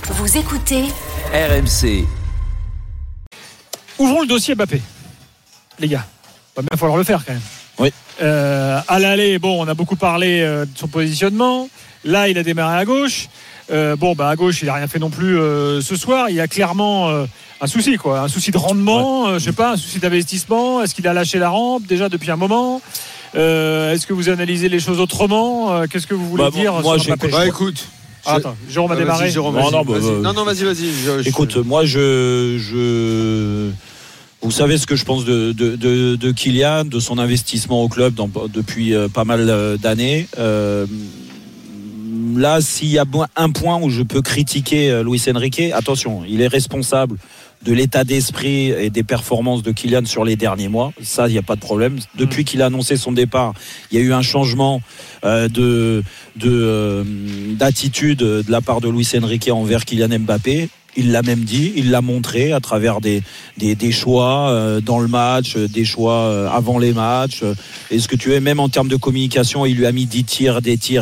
Vous écoutez RMC. Ouvrons le dossier Mbappé, les gars. Va bien falloir le faire quand même. Oui. À l'aller, on a beaucoup parlé de son positionnement. Là, il a démarré à gauche. À gauche, il n'a rien fait non plus ce soir. Il y a clairement un souci, quoi. Un souci de rendement, un souci d'investissement. Est-ce qu'il a lâché la rampe déjà depuis un moment ? Est-ce que vous analysez les choses autrement ? Qu'est-ce que vous voulez dire moi, sur Mbappé ? Écoute. Attends, Jérôme a démarré. Vas-y. Écoute, moi, vous savez ce que je pense de Kylian, de son investissement au club depuis pas mal d'années. Là, s'il y a un point où je peux critiquer Luis Enrique, attention, il est responsable de l'état d'esprit et des performances de Kylian sur les derniers mois. Ça, il n'y a pas de problème. Depuis qu'il a annoncé son départ, il y a eu un changement d'attitude de la part de Luis Enrique envers Kylian Mbappé. Il l'a même dit, il l'a montré à travers des choix dans le match, des choix avant les matchs. Et ce que tu veux, même en termes de communication, il lui a mis des tirs.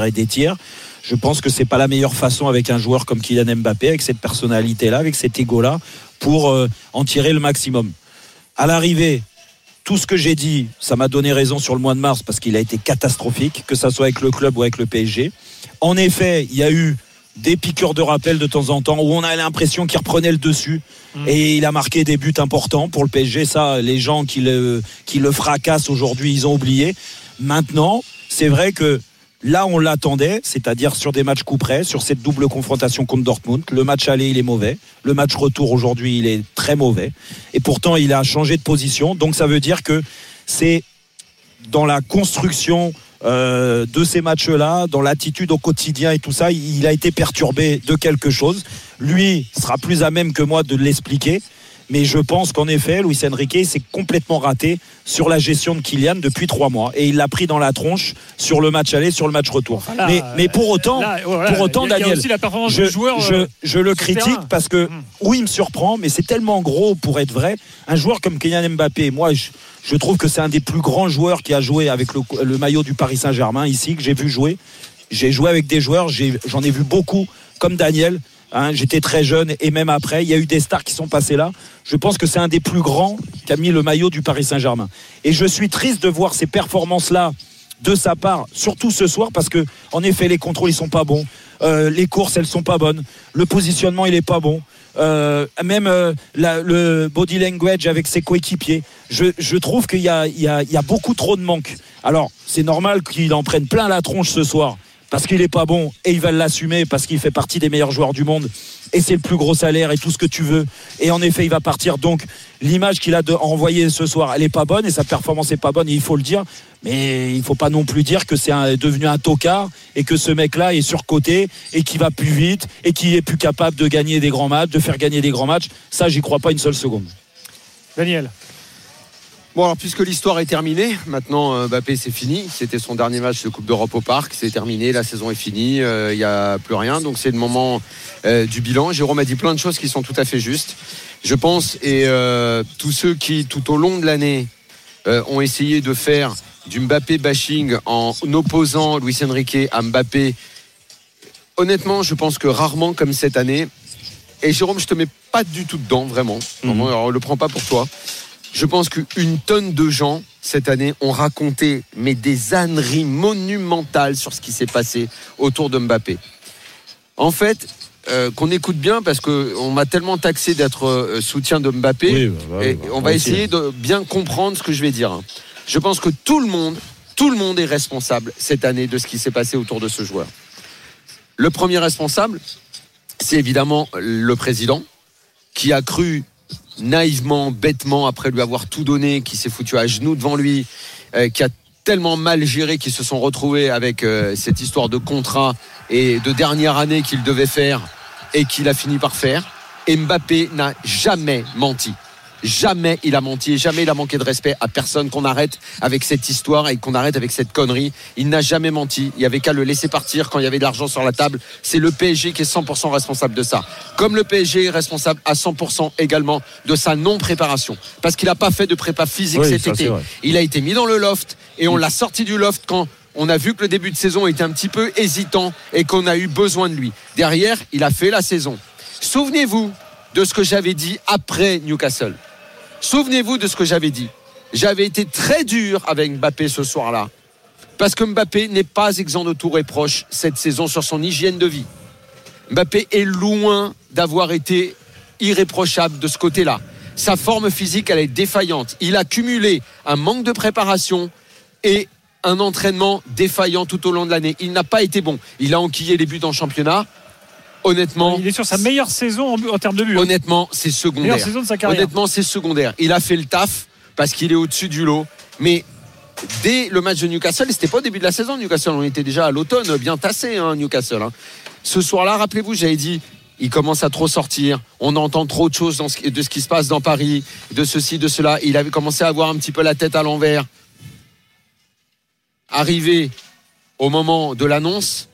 Je pense que c'est pas la meilleure façon avec un joueur comme Kylian Mbappé, avec cette personnalité-là, avec cet ego-là, pour en tirer le maximum. À l'arrivée, tout ce que j'ai dit, ça m'a donné raison sur le mois de mars parce qu'il a été catastrophique, que ça soit avec le club ou avec le PSG. En effet, il y a eu des piqûres de rappel de temps en temps où on a l'impression qu'il reprenait le dessus et il a marqué des buts importants pour le PSG. Ça, les gens qui le fracassent aujourd'hui, ils ont oublié. Maintenant, c'est vrai que là, on l'attendait, c'est-à-dire sur des matchs coup près, sur cette double confrontation contre Dortmund. Le match aller, il est mauvais. Le match retour, aujourd'hui, il est très mauvais. Et pourtant, il a changé de position. Donc, ça veut dire que c'est dans la construction de ces matchs-là, dans l'attitude au quotidien et tout ça, il a été perturbé de quelque chose. Lui sera plus à même que moi de l'expliquer. Mais je pense qu'en effet, Luis Enrique s'est complètement raté sur la gestion de Kylian depuis 3 mois. Et il l'a pris dans la tronche sur le match aller, sur le match retour. Mais pour autant, Daniel, je le critique parce que, oui, il me surprend, mais c'est tellement gros pour être vrai. Un joueur comme Kylian Mbappé, moi, je trouve que c'est un des plus grands joueurs qui a joué avec le maillot du Paris Saint-Germain ici, que j'ai vu jouer. J'ai joué avec des joueurs, j'en ai vu beaucoup, comme Daniel. J'étais très jeune et même après, il y a eu des stars qui sont passées là. Je pense que c'est un des plus grands qui a mis le maillot du Paris Saint-Germain. Et je suis triste de voir ces performances-là de sa part, surtout ce soir, parce que en effet, les contrôles ils sont pas bons, les courses elles sont pas bonnes, le positionnement il est pas bon, même le body language avec ses coéquipiers. Je trouve qu'il y a beaucoup trop de manques. Alors c'est normal qu'il en prenne plein la tronche ce soir, parce qu'il est pas bon et il va l'assumer parce qu'il fait partie des meilleurs joueurs du monde et c'est le plus gros salaire et tout ce que tu veux, et en effet il va partir. Donc l'image qu'il a envoyée ce soir, elle est pas bonne et sa performance est pas bonne, et il faut le dire, mais il faut pas non plus dire que c'est devenu un tocard et que ce mec là est surcoté et qui va plus vite et qui est plus capable de gagner des grands matchs, de faire gagner des grands matchs. Ça, j'y crois pas une seule seconde. Daniel. Bon, alors puisque l'histoire est terminée, maintenant Mbappé c'est fini, c'était son dernier match de Coupe d'Europe au Parc, c'est terminé, la saison est finie, il n'y a plus rien, donc c'est le moment du bilan. Jérôme a dit plein de choses qui sont tout à fait justes, je pense, et tous ceux qui tout au long de l'année ont essayé de faire du Mbappé bashing en opposant Luis Enrique à Mbappé, honnêtement je pense que rarement comme cette année, et Jérôme je te mets pas du tout dedans vraiment, alors, le prends pas pour toi. Je pense qu'une tonne de gens, cette année, ont raconté des âneries monumentales sur ce qui s'est passé autour de Mbappé. En fait, qu'on écoute bien, parce qu'on m'a tellement taxé d'être soutien de Mbappé, et on va essayer de bien comprendre ce que je vais dire. Je pense que tout le monde est responsable cette année de ce qui s'est passé autour de ce joueur. Le premier responsable, c'est évidemment le président, qui a cru naïvement, bêtement, après lui avoir tout donné, qui s'est foutu à genoux devant lui, qui a tellement mal géré qu'ils se sont retrouvés avec cette histoire de contrat et de dernière année qu'il devait faire et qu'il a fini par faire. Et Mbappé n'a jamais menti. Jamais il a menti, jamais il a manqué de respect à personne. Qu'on arrête avec cette histoire et qu'on arrête avec cette connerie. Il n'a jamais menti, il n'y avait qu'à le laisser partir quand il y avait de l'argent sur la table. C'est le PSG qui est 100% responsable de ça, comme le PSG est responsable à 100% également de sa non-préparation, parce qu'il n'a pas fait de prépa physique cet été. Il a été mis dans le loft et on l'a sorti du loft quand on a vu que le début de saison était un petit peu hésitant et qu'on a eu besoin de lui. Derrière, il a fait la saison. Souvenez-vous de ce que j'avais dit après Newcastle. Souvenez-vous de ce que j'avais dit. J'avais été très dur avec Mbappé ce soir-là. Parce que Mbappé n'est pas exempt de tout reproche cette saison sur son hygiène de vie. Mbappé est loin d'avoir été irréprochable de ce côté-là. Sa forme physique, elle est défaillante. Il a cumulé un manque de préparation et un entraînement défaillant tout au long de l'année. Il n'a pas été bon. Il a enquillé les buts en championnat. Honnêtement, il est sur sa meilleure saison en termes de buts. Honnêtement, c'est secondaire. Meilleure saison de sa carrière. Honnêtement, c'est secondaire. Il a fait le taf parce qu'il est au-dessus du lot. Mais dès le match de Newcastle, et c'était pas au début de la saison, Newcastle, on était déjà à l'automne, bien tassé, Newcastle. Ce soir-là, rappelez-vous, j'avais dit, il commence à trop sortir. On entend trop de choses de ce qui se passe dans Paris, de ceci, de cela. Il avait commencé à avoir un petit peu la tête à l'envers. Arrivé au moment de l'annonce,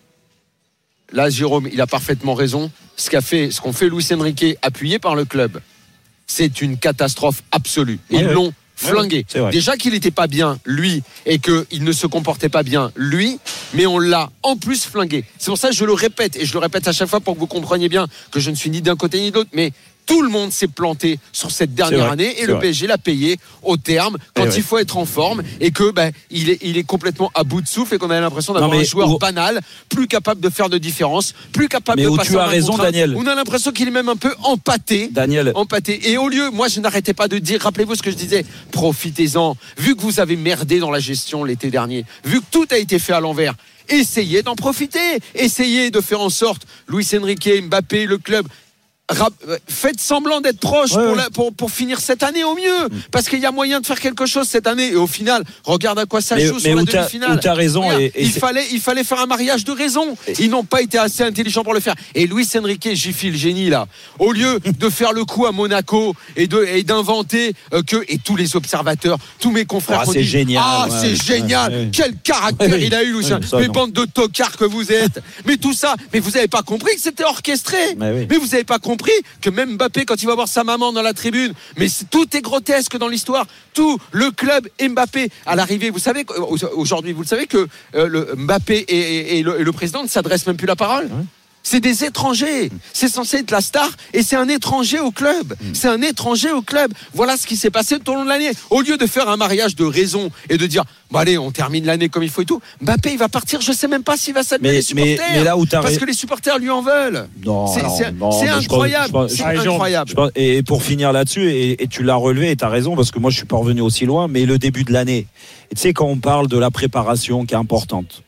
là, Jérôme, il a parfaitement raison. Ce qu'ont fait Luis Enrique, appuyé par le club, c'est une catastrophe absolue. Ils l'ont flingué. Déjà qu'il n'était pas bien, lui, et qu'il ne se comportait pas bien, lui, mais on l'a en plus flingué. C'est pour ça que je le répète, et je le répète à chaque fois pour que vous compreniez bien que je ne suis ni d'un côté ni de l'autre, mais tout le monde s'est planté sur cette dernière année et le PSG l'a payé au terme quand il faut être en forme et que il est complètement à bout de souffle et qu'on a l'impression d'avoir un joueur banal, plus capable de faire de différence, plus capable de passer. Tu as raison, Daniel. On a l'impression qu'il est même un peu empâté. Daniel. Et au lieu, moi je n'arrêtais pas de dire, rappelez-vous ce que je disais, profitez-en. Vu que vous avez merdé dans la gestion l'été dernier, vu que tout a été fait à l'envers, essayez d'en profiter, essayez de faire en sorte, Luis Enrique, Mbappé, le club. Faites semblant d'être proche pour finir cette année au mieux, parce qu'il y a moyen de faire quelque chose cette année. Et au final, regarde à quoi ça joue sur la demi-finale. Tu as raison. Il fallait faire un mariage de raison. Ils n'ont pas été assez intelligents pour le faire. Et Luis Enrique, J-Fil, génie là, au lieu de faire le coup à Monaco et d'inventer et tous les observateurs, tous mes confrères c'est génial. C'est génial. Quel caractère il a eu, Luis. Mais bande de tocards que vous êtes. Mais tout ça, mais vous n'avez pas compris que c'était orchestré. Mais vous n'avez pas compris que même Mbappé, quand il va voir sa maman dans la tribune, mais tout est grotesque dans l'histoire. Tout le club Mbappé à l'arrivée. Vous savez aujourd'hui, vous le savez que le Mbappé et le président ne s'adressent même plus la parole. C'est des étrangers. C'est censé être la star et c'est un étranger au club. C'est un étranger au club. Voilà ce qui s'est passé tout au long de l'année. Au lieu de faire un mariage de raison et de dire allez, on termine l'année comme il faut et tout, Mbappé il va partir. Je sais même pas s'il va saluer les supporters. Mais là où parce que les supporters lui en veulent. C'est incroyable. C'est incroyable. Et pour finir là-dessus, et tu l'as relevé et tu as raison parce que moi je suis pas revenu aussi loin, mais le début de l'année. Et tu sais, quand on parle de la préparation qui est importante.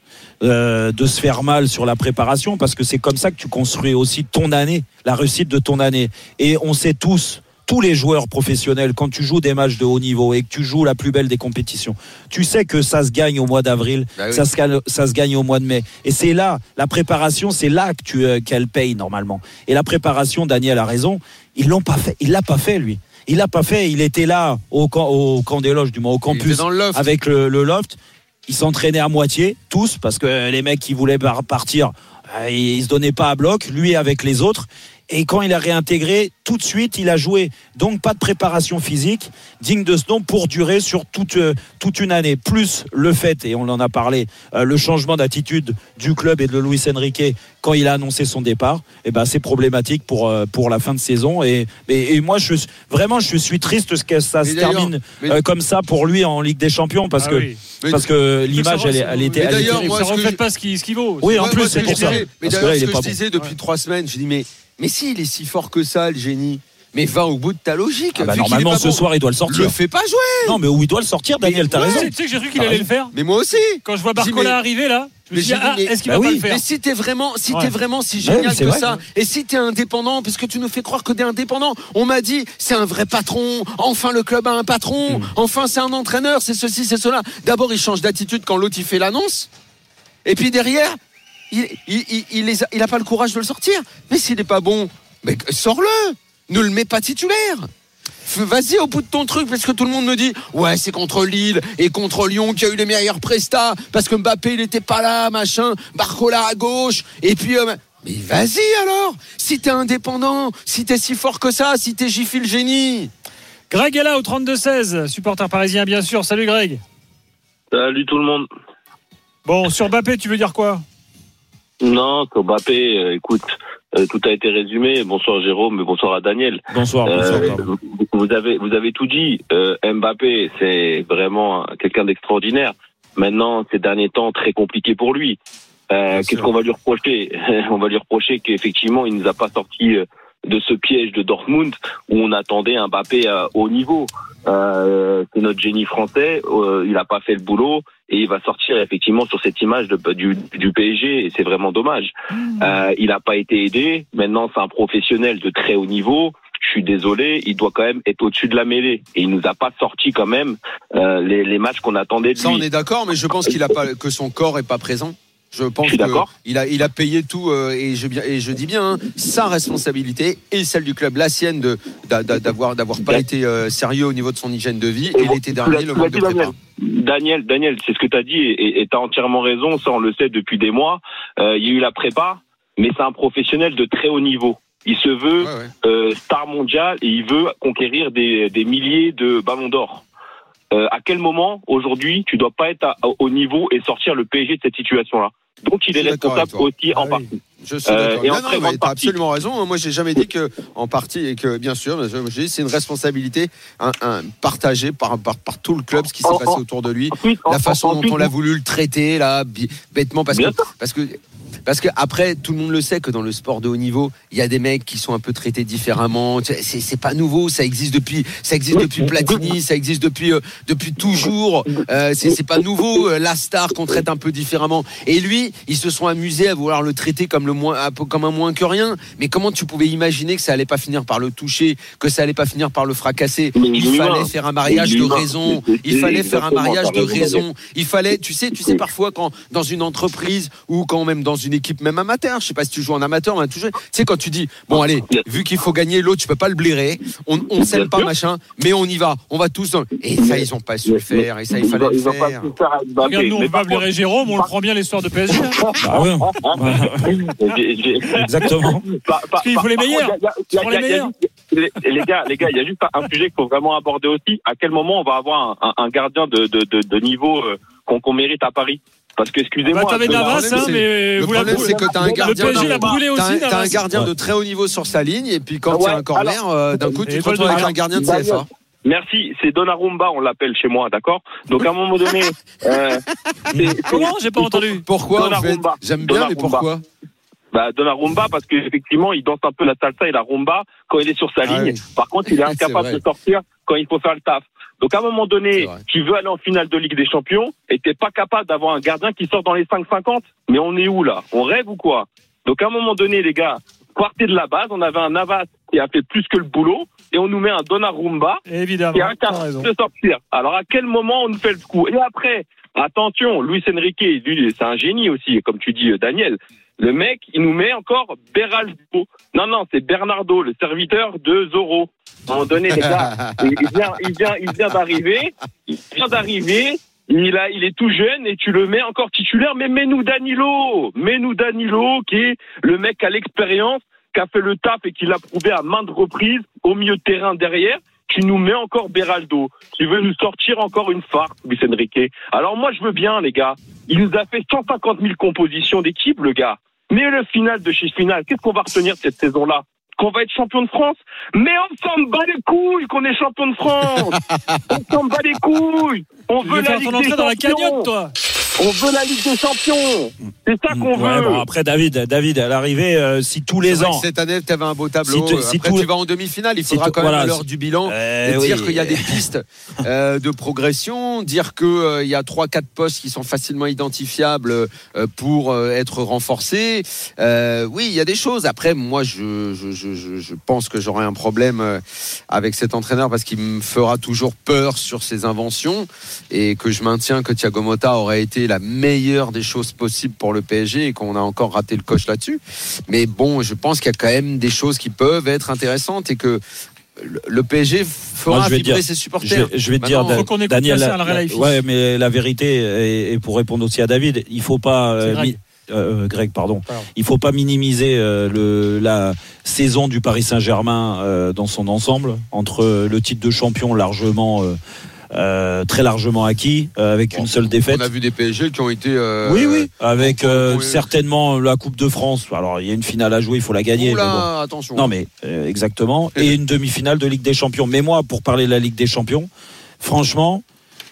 De se faire mal sur la préparation parce que c'est comme ça que tu construis aussi ton année, la réussite de ton année. Et on sait tous les joueurs professionnels, quand tu joues des matchs de haut niveau et que tu joues la plus belle des compétitions, tu sais que ça se gagne au mois d'avril, ça se gagne au mois de mai. Et c'est là, la préparation, c'est là qu'elle paye normalement. Et la préparation, Daniel a raison, ils l'ont pas fait, il l'a pas fait lui. Il l'a pas fait, il était là au camp des loges, du moins au campus, avec le loft. Ils s'entraînaient à moitié, tous, parce que les mecs qui voulaient partir, ils se donnaient pas à bloc, lui avec les autres. Et quand il a réintégré, tout de suite, il a joué. Donc, pas de préparation physique digne de ce nom pour durer sur toute une année. Plus le fait, et on en a parlé, le changement d'attitude du club et de Luis Enrique quand il a annoncé son départ, c'est problématique pour la fin de saison. Et moi, je suis triste que ça se termine comme ça pour lui en Ligue des Champions parce que l'image, elle était. D'ailleurs, moi, ça ne reflète pas ce qu'il vaut. Oui, en plus, c'est pour ça. Mais d'ailleurs, ce que je disais depuis 3 semaines, je dis mais s'il est si fort que ça, le génie, mais va au bout de ta logique. Normalement, ce soir, il doit le sortir. Le fais pas jouer. Non, mais où il doit le sortir, Daniel, t'as raison. Tu sais que j'ai cru qu'il allait le faire. Mais moi aussi. Quand je vois Barcola arriver là, je me dis, est-ce qu'il va pas le faire? Mais si t'es vraiment si génial que ça, et si t'es indépendant, parce que tu nous fais croire que t'es indépendant, on m'a dit, c'est un vrai patron, enfin le club a un patron, enfin c'est un entraîneur, c'est ceci, c'est cela. D'abord, il change d'attitude quand l'autre il fait l'annonce, et puis derrière, il a pas le courage de le sortir. Mais s'il n'est pas bon, mais sors-le, ne le mets pas titulaire. Vas-y au bout de ton truc, parce que tout le monde me dit c'est contre Lille et contre Lyon qui a eu les meilleurs prestats parce que Mbappé il n'était pas là, machin, Barcola à gauche, et puis mais vas-y alors, si t'es indépendant, si t'es si fort que ça, si t'es J-Fil génie. Greg est là au 32-16, supporter parisien bien sûr. Salut Greg. Salut tout le monde. Bon, sur Mbappé, tu veux dire quoi? Non, sur Mbappé, écoute, Tout a été résumé. Bonsoir Jérôme, bonsoir à Daniel. Bonsoir. Vous avez tout dit. Mbappé, c'est vraiment quelqu'un d'extraordinaire. Maintenant, ces derniers temps, très compliqué pour lui. Qu'est-ce qu'on va lui reprocher? On va lui reprocher qu'effectivement, il nous a pas sorti de ce piège de Dortmund où on attendait un Mbappé à haut niveau. C'est notre génie français, il a pas fait le boulot et il va sortir effectivement sur cette image du PSG et c'est vraiment dommage. Il a pas été aidé. Maintenant, c'est un professionnel de très haut niveau. Je suis désolé, il doit quand même être au-dessus de la mêlée et il nous a pas sorti quand même les matchs qu'on attendait de lui. Ça, on est d'accord, mais je pense que son corps est pas présent. Je pense qu'il a payé tout et je dis bien sa responsabilité et celle du club, la sienne d'avoir pas été sérieux au niveau de son hygiène de vie et l'été dernier le manque de prépa. Daniel, c'est ce que tu as dit et tu as entièrement raison, ça on le sait depuis des mois. Il y a eu la prépa, mais c'est un professionnel de très haut niveau. Il se veut star mondial et il veut conquérir des milliers de ballons d'or. À quel moment, aujourd'hui, tu dois pas être au niveau et sortir le PSG de cette situation-là? Donc, il est responsable aussi en partie. Je suis d'accord. Non, t'as absolument raison. Moi, j'ai jamais dit que en partie et que bien sûr, j'ai dit c'est une responsabilité partagée par tout le club, ce qui s'est passé autour de lui, la façon dont on l'a voulu le traiter là, bêtement parce que après tout le monde le sait que dans le sport de haut niveau, il y a des mecs qui sont un peu traités différemment. C'est pas nouveau, ça existe depuis Platini, ça existe depuis toujours. C'est pas nouveau la star qu'on traite un peu différemment. Et lui, ils se sont amusés à vouloir le traiter comme un moins que rien. Mais comment tu pouvais imaginer que ça allait pas finir par le toucher, que ça allait pas finir par le fracasser? Il fallait faire un mariage de raison. Il fallait faire un mariage de raison. Il fallait, tu sais parfois quand dans une entreprise ou quand même dans une équipe même amateur, je sais pas si tu joues en amateur, mais tu sais quand tu dis bon allez, vu qu'il faut gagner l'autre, tu peux pas le blairer, on s'aime pas machin, mais on y va, on va tous et ça ils ont pas su le faire et ça il fallait le faire. Regarde, nous on peut pas blairer Jérôme, on le prend bien l'histoire de PSG. Ah ouais. Exactement. Parce qu'il faut les meilleurs. Les gars, il y a juste un sujet qu'il faut vraiment aborder aussi. À quel moment on va avoir un gardien de niveau qu'on mérite à Paris? Parce que, excusez-moi. T'avais Navas, mais le problème, c'est que t'as un gardien. Le PSG l'a brûlé aussi. T'as un gardien de très haut niveau sur sa ligne, et puis quand il y a un corner, d'un coup, tu te retrouves avec un gardien de CFA. Merci, c'est Donnarumma, on l'appelle chez moi, d'accord? Donc, à un moment donné. Comment? J'ai pas entendu. Pourquoi, en fait? J'aime bien, mais pourquoi? Donnarumma, parce qu'effectivement, il danse un peu la salsa et la rumba quand il est sur sa ligne. Oui. Par contre, il est incapable de sortir quand il faut faire le taf. Donc, à un moment donné, tu veux aller en finale de Ligue des Champions et t'es pas capable d'avoir un gardien qui sort dans les 5,50. Mais on est où, là? On rêve ou quoi? Donc, à un moment donné, les gars, partez de la base. On avait un Navas qui a fait plus que le boulot et on nous met un Donnarumma qui est incapable de sortir. Alors, à quel moment on nous fait le coup? Et après, attention, Luis Enrique, lui, c'est un génie aussi, comme tu dis, Daniel. Le mec, il nous met encore Beraldo. Non, c'est Bernardo, le serviteur de Zorro. À un moment donné, les gars, il vient d'arriver. Il est tout jeune et tu le mets encore titulaire. Mais mets-nous Danilo, qui est le mec à l'expérience, qui a fait le taf et qui l'a prouvé à maintes reprises au milieu de terrain derrière. Tu nous mets encore Beraldo. Tu veux nous sortir encore une farce, Luis Enrique. Alors moi, je veux bien, les gars. Il nous a fait 150 000 compositions d'équipe, le gars. Mais le final de chez Final, qu'est-ce qu'on va retenir de cette saison-là? Qu'on va être champion de France? Mais on s'en bat les couilles qu'on est champion de France. On s'en bat les couilles. On veut la Ligue des Champions. Dans la cagnotte, toi. On veut la Ligue des Champions. C'est ça qu'on veut. Bon, après, David, à l'arrivée, si tous les ans. Cette année, tu avais un beau tableau. Si après, tu vas en demi-finale. Il faudra quand même, à l'heure du bilan, dire qu'il y a des pistes de progression, dire qu'il y a 3-4 postes qui sont facilement identifiables pour être renforcés. Oui, il y a des choses. Après, moi, je pense que j'aurai un problème avec cet entraîneur parce qu'il me fera toujours peur sur ses inventions et que je maintiens que Thiago Motta aurait été la meilleure des choses possibles pour le PSG et qu'on a encore raté le coche là-dessus. Mais bon, je pense qu'il y a quand même des choses qui peuvent être intéressantes et que le PSG fera vibrer ses supporters. Je vais te dire, Daniel, ouais, mais la vérité, et pour répondre aussi à David, il faut pas Greg, pardon. Il faut pas minimiser la saison du Paris Saint-Germain dans son ensemble, entre le titre de champion largement très largement acquis avec une seule défaite. On a vu des PSG qui ont été oui, avec certainement la Coupe de France. Alors il y a une finale à jouer, il faut la gagner. Oula, attention. Non mais exactement. Et une demi-finale de Ligue des Champions. Mais moi, pour parler de la Ligue des Champions, franchement,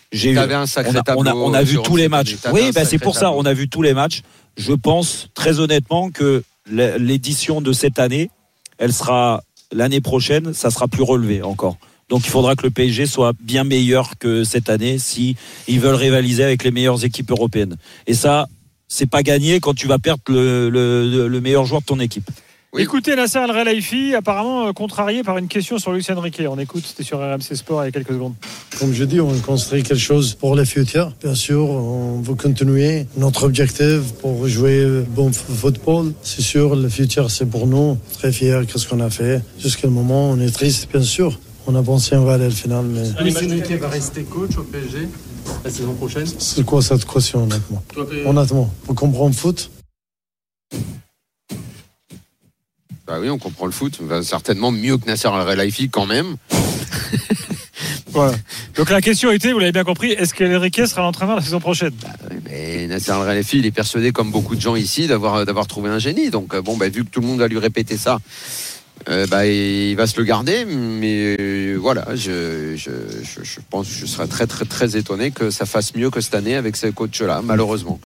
on a vu tous les matchs. Oui, c'est pour ça. On a vu tous les matchs. Je pense très honnêtement que l'édition de cette année, elle sera l'année prochaine, ça sera plus relevé encore. Donc il faudra que le PSG soit bien meilleur que cette année si ils veulent rivaliser avec les meilleures équipes européennes. Et ça, c'est pas gagné quand tu vas perdre le meilleur joueur de ton équipe. Oui. Écoutez, Nasser El Khelaifi, apparemment contrarié par une question sur Luis Enrique. On écoute, c'était sur RMC Sport il y a quelques secondes. Comme je dis, on construit quelque chose pour le futur. Bien sûr, on veut continuer notre objectif pour jouer bon football. C'est sûr, le futur, c'est pour nous. Très fiers de ce qu'on a fait. Jusqu'à le moment, on est triste, bien sûr. On a pensé on va aller à la finale. Mais... Luis Enrique va rester coach au PSG la saison prochaine. C'est quoi cette question, honnêtement? Honnêtement, on comprend le foot. Bah oui, on comprend le foot. Certainement mieux que Nasser El Khelaifi quand même. Voilà. Donc la question était, vous l'avez bien compris, est-ce qu'Enrique sera l'entraîneur la saison prochaine? Mais Nasser El Khelaifi, il est persuadé, comme beaucoup de gens ici, d'avoir trouvé un génie. Donc vu que tout le monde va lui répéter ça, il va se le garder. Mais voilà, je pense que je serais très très très étonné que ça fasse mieux que cette année avec ce coach-là, malheureusement.